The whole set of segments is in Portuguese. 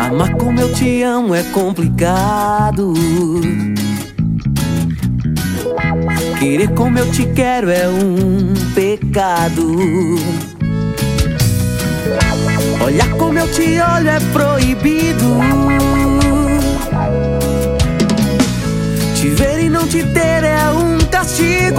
Amar como eu te amo é complicado. Querer como eu te quero é um pecado. Olhar como eu te olho é proibido. Te ver e não te ter é um castigo.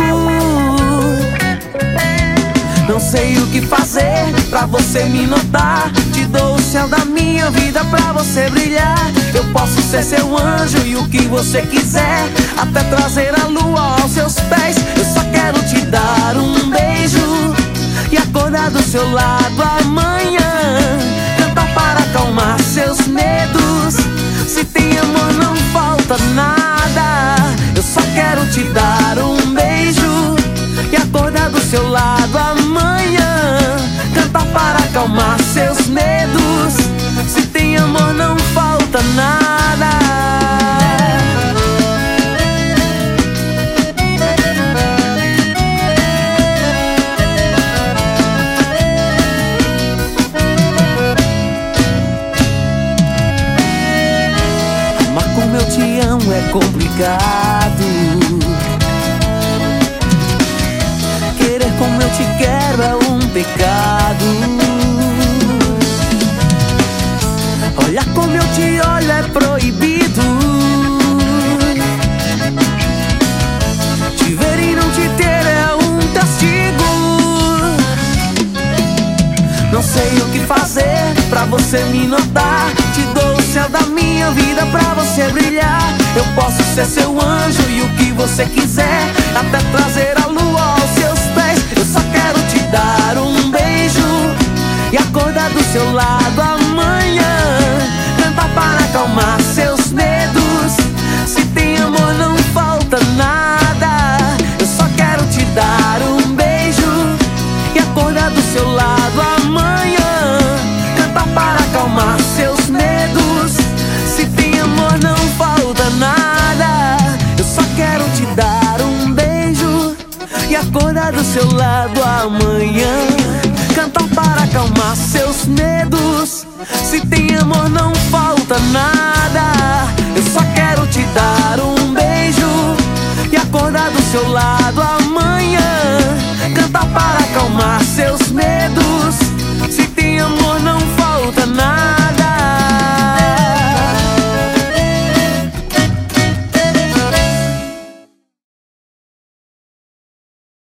Não sei o que fazer pra você me notar. Te dou o céu da minha vida pra você brilhar. Eu posso ser seu anjo e o que você quiser, até trazer a lua aos seus pés. Eu só quero te dar um beijo e acordar do seu lado amanhã. Cantar para acalmar seus medos. Se tem amor não falta nada. Eu só quero te dar um beijo e acordar do seu lado amanhã. Cantar para acalmar seus medos. Se tem amor não falta nada. Amar como eu te amo é complicado. Querer como eu te quero é um pecado. Olhar como eu te olho é proibido. Te ver e não te ter é um castigo. Não sei o que fazer pra você me notar. Te dou o céu da minha vida pra você brilhar. Eu posso ser seu anjo e o que você quiser, até trazer a lua aos seus pés. Eu só quero te dar um beijo e acordar do seu lado amanhã. Cantar para acalmar seus medos. Se tem amor não falta nada. Eu só quero te dar um beijo e acordar do seu lado amanhã. Cantar para acalmar seus medos. Se tem amor não falta nada. Eu só quero te dar um beijo e acordar do seu lado amanhã. Cantar para acalmar seus medos. Se tem amor não falta nada. Eu só quero te dar um beijo e acordar do seu lado amanhã.